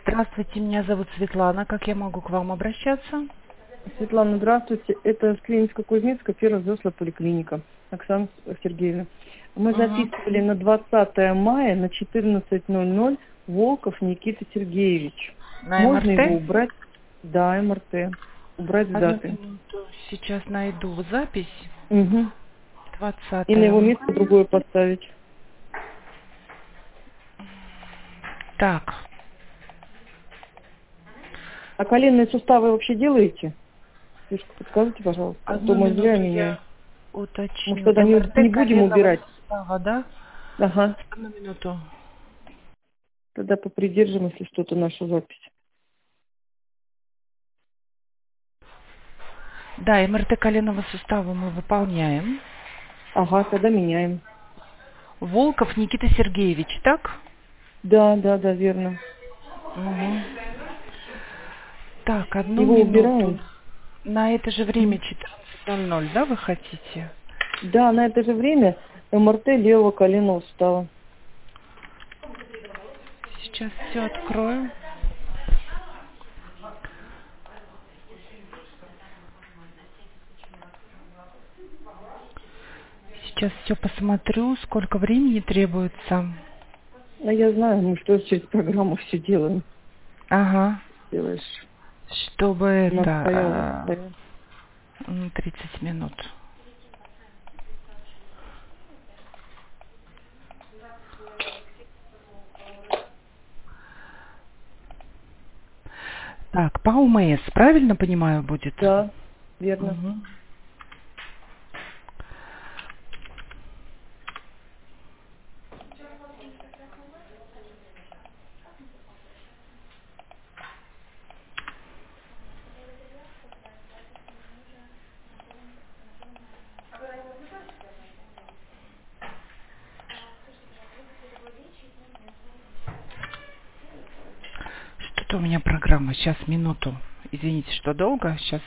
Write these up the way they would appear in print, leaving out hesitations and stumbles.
Здравствуйте, меня зовут Светлана. Как я могу к вам обращаться? Светлана, здравствуйте. Это клиника Кузнецкая, первая взрослая поликлиника. Оксана Сергеевна. Мы записывали на 20 мая на 14:00 Волков Никита Сергеевич. На Можно его МРТ? убрать? Да, МРТ. Убрать с Одну даты. минуту. Сейчас найду запись. Угу. 20 И на его место мая. другое поставить. Так, А коленные суставы вообще делаете? Фишку подскажите, пожалуйста. А то одну мы зря минуту меняем. я Может, уточню. тогда не МРТ будем коленного убирать? сустава, да? Ага. Одну минуту. Тогда попридержим, если что-то, нашу запись. Да, МРТ коленного сустава мы выполняем. Ага, тогда меняем. Волков Никита Сергеевич, так? Да, верно. Угу. Так, одну Его минуту. убираем? На это же время Мгм. 14:00, да, вы хотите? Да, на это же время МРТ левого коленного сустава. Сейчас все открою. Сейчас все посмотрю, сколько времени требуется. А я знаю, мы что через программу все делаем. Ага. Делаешь. Чтобы У нас стоял. 30 минут. Так, по УМС, правильно понимаю, будет? Да, верно. Угу. Что-то у меня программа. Сейчас, минуту. Извините, что долго. Сейчас.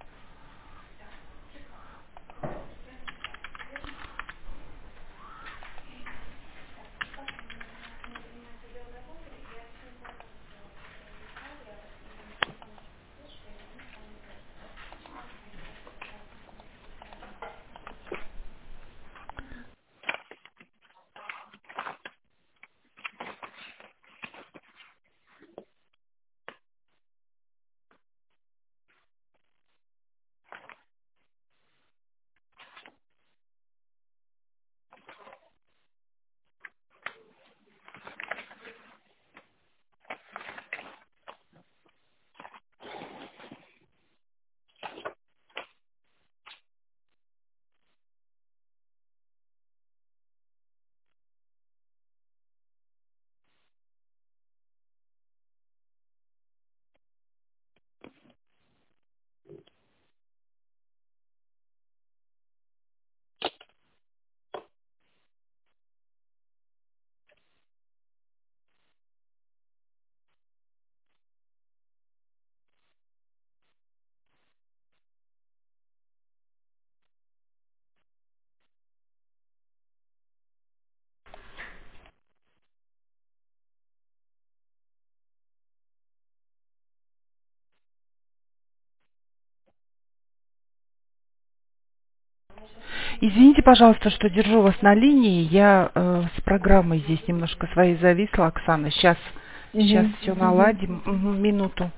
Извините, пожалуйста, что держу вас на линии. Я с программой здесь немножко своей зависла, Оксана. Сейчас Угу. все наладим. Мгм, минуту.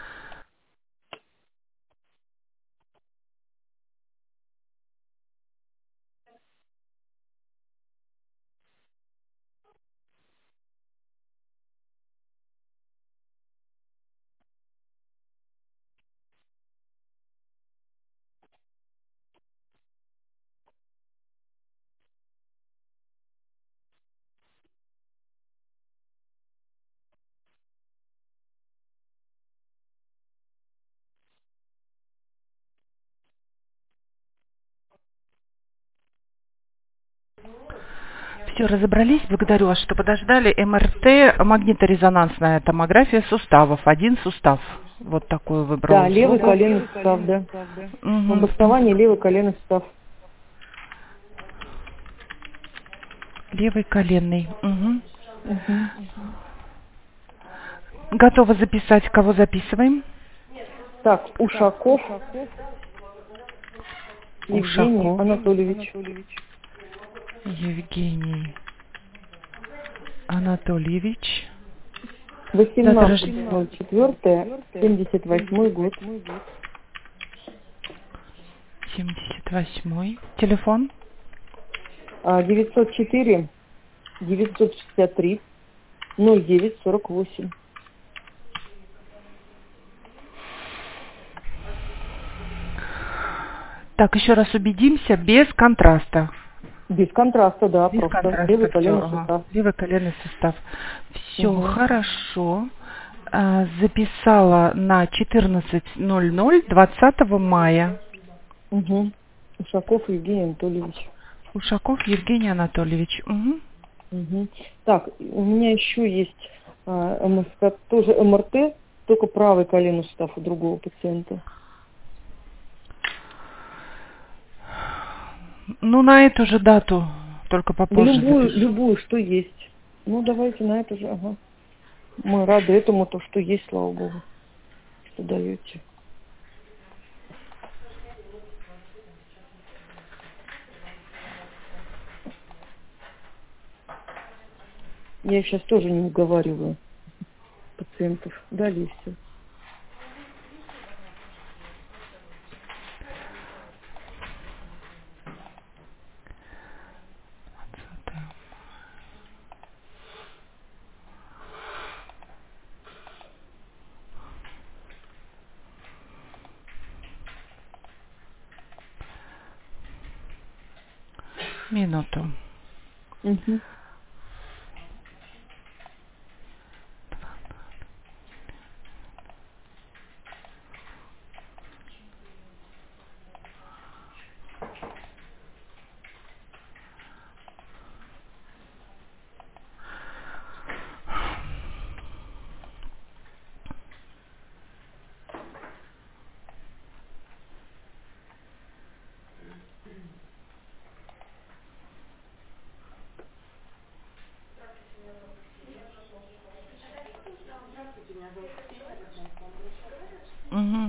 Все, разобрались. Благодарю вас, что подождали. МРТ, магниторезонансная томография суставов. Один сустав. Вот такой выбрал Да, левый условие. коленный сустав, да. В Мгм. основании левый коленный сустав. Левый коленный. Мгм. Угу. Готова записать. Кого записываем? Так, Ушаков Евгений Ушаков Анатольевич. Евгений Анатольевич. Дата рождения 18.04.78 год. 78. Телефон? 904 963 0948. Так, еще раз убедимся, без контраста. Без контраста, да, Без просто контраста. левый Всё, коленный ага. сустав. Левый коленный сустав. Все Угу. хорошо. Записала на 14:00 20 мая. Угу. Ушаков Евгений Анатольевич. Ушаков Евгений Анатольевич. Угу. Угу. Так, у меня еще есть тоже МРТ, только правый коленный сустав у другого пациента. Ну, на эту же дату, только попозже запишу. Любую, что есть. Ну, давайте на это же, ага. Мы рады этому, то, что есть, слава богу, что даете. Я их сейчас тоже не уговариваю пациентов. Дали все. Минуту. Угу. Угу.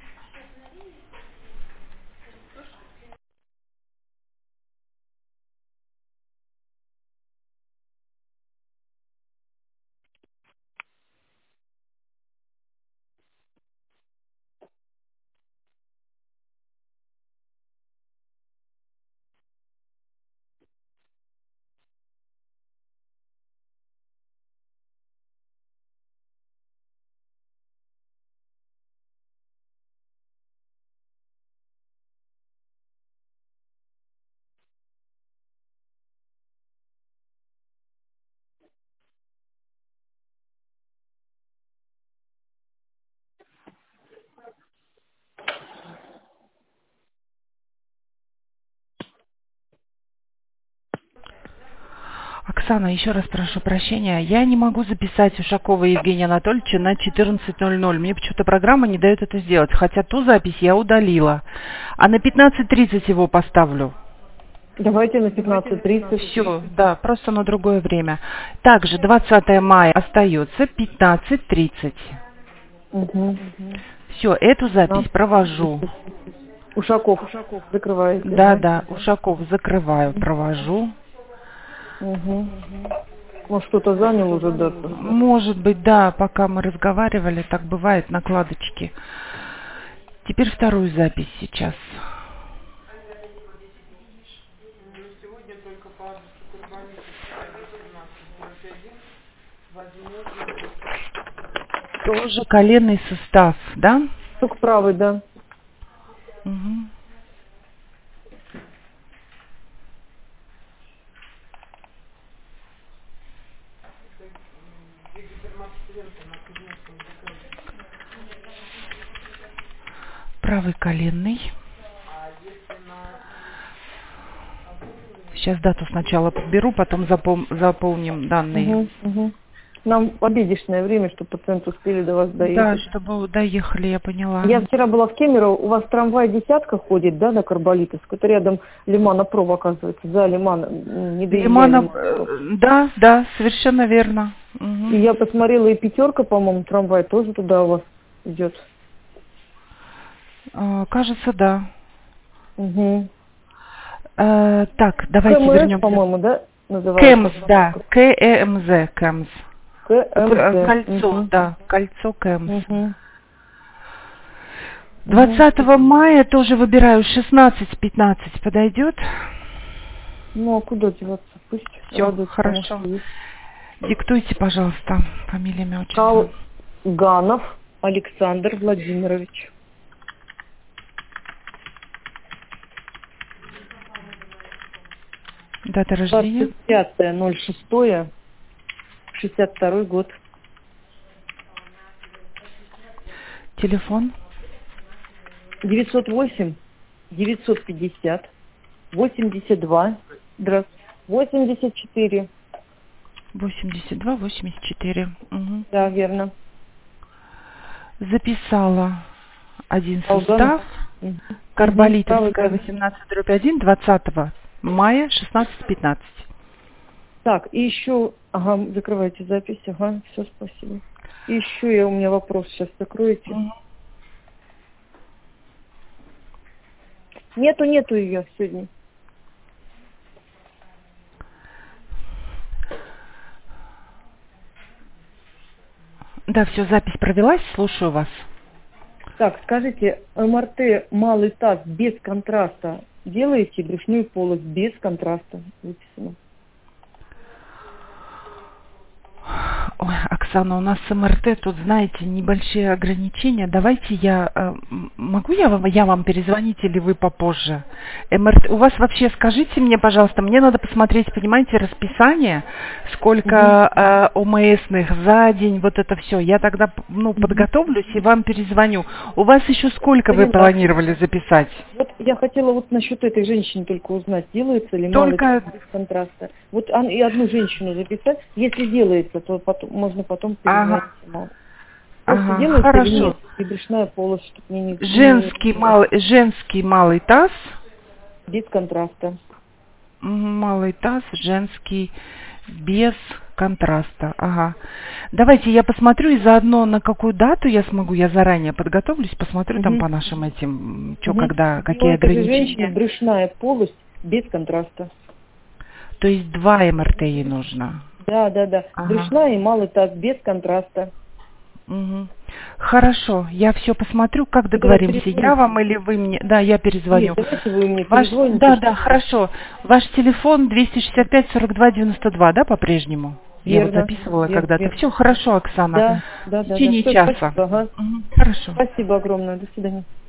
Оксана, еще раз прошу прощения. Я не могу записать Ушакова Евгения Анатольевича на 14:00. Мне почему-то программа не дает это сделать. Хотя ту запись я удалила. А на 15:30 его поставлю. Давайте на 15:30. Все, да, просто на другое время. Также 20 мая остается 15:30. Угу. Все, эту запись провожу. Ушаков закрываете. Да, Ушаков закрываю, провожу. Угу. Может, кто-то занял уже дату? Может быть, да, пока мы разговаривали, так бывает, накладочки. Теперь вторую запись сейчас. Тоже коленный сустав, да? Только правый, да. Угу. Правый коленный. Сейчас дату сначала подберу, потом заполним данные. Угу. Нам в обеденное время, чтобы пациенты успели до вас Да, доехать. чтобы доехали, я поняла. Я вчера была в Кемерово, у вас трамвай «Десятка» ходит, да, на Карболитовск? Это рядом Лимана-Пров, оказывается, за Лиман, не доезжая Лиманов, Лимана-Пров. да, совершенно верно. Угу. И я посмотрела, и «Пятерка», по-моему, трамвай тоже туда у вас идет. Кажется, да. Угу. Так, давайте КМС, вернемся. по-моему, да, называется? КЭМЗ, да, КЭМЗ, КЭМЗ. КМС. Кольцо, Угу. да, кольцо КЭМЗ. Угу. 20 мая тоже выбираю 16-15. Подойдет? Ну, а куда деваться? Пусть Все, радуется, хорошо. потому что есть. Диктуйте, пожалуйста, фамилия, имя, отчество. Калганов Александр Владимирович. Дата рождения? 25.06.62 год. Телефон? 908 950 82 84. 82-84. Угу. Да, верно. Записала один Калганов. сустав. Угу. Карболитовская, Угу. 18/1, 20 мая, 16-15. Так, и еще... Ага, закрывайте запись. Ага, все, спасибо. И еще у меня вопрос сейчас закроете. Угу. Нету ее сегодня. Да, все, запись провелась, слушаю вас. Так, скажите, МРТ малый таз без контраста делаете? Брюшную полость без контраста выписано. Ой, Оксана, у нас с МРТ тут, знаете, небольшие ограничения. Давайте могу я вам перезвонить или вы попозже? МРТ, у вас вообще, скажите мне, пожалуйста, мне надо посмотреть, понимаете, расписание, сколько ОМСных за день, вот это все. Я тогда, подготовлюсь и вам перезвоню. У вас еще сколько вы планировали записать? Вот я хотела вот насчет этой женщины только узнать, делается ли малый Только... таз без контраста. Вот и одну женщину записать, если делается, то можно потом перезвонить. Просто делается хорошо. или нет? И брюшная полость, чтобы мне не... Женский малый таз. Без контраста. Малый таз, женский, без контраста. Ага. Давайте я посмотрю и заодно на какую дату я смогу, я заранее подготовлюсь, посмотрю там по нашим этим, что, когда, какие ограничения. Женщина, брюшная полость без контраста. То есть 2 МРТ ей нужно? Да. Ага. Брюшная и малый таз без контраста. Угу. Хорошо, я все посмотрю, как договоримся. Я вам или вы мне? Да, я перезвоню. Нет, давайте вы мне перезвоните. Да, хорошо. Ваш телефон 265-42-92, да, по-прежнему? Верно. Я вот записывала когда-то. Все хорошо, Оксана. Да. В течение часа. Спасибо, ага. Хорошо. Спасибо огромное. До свидания.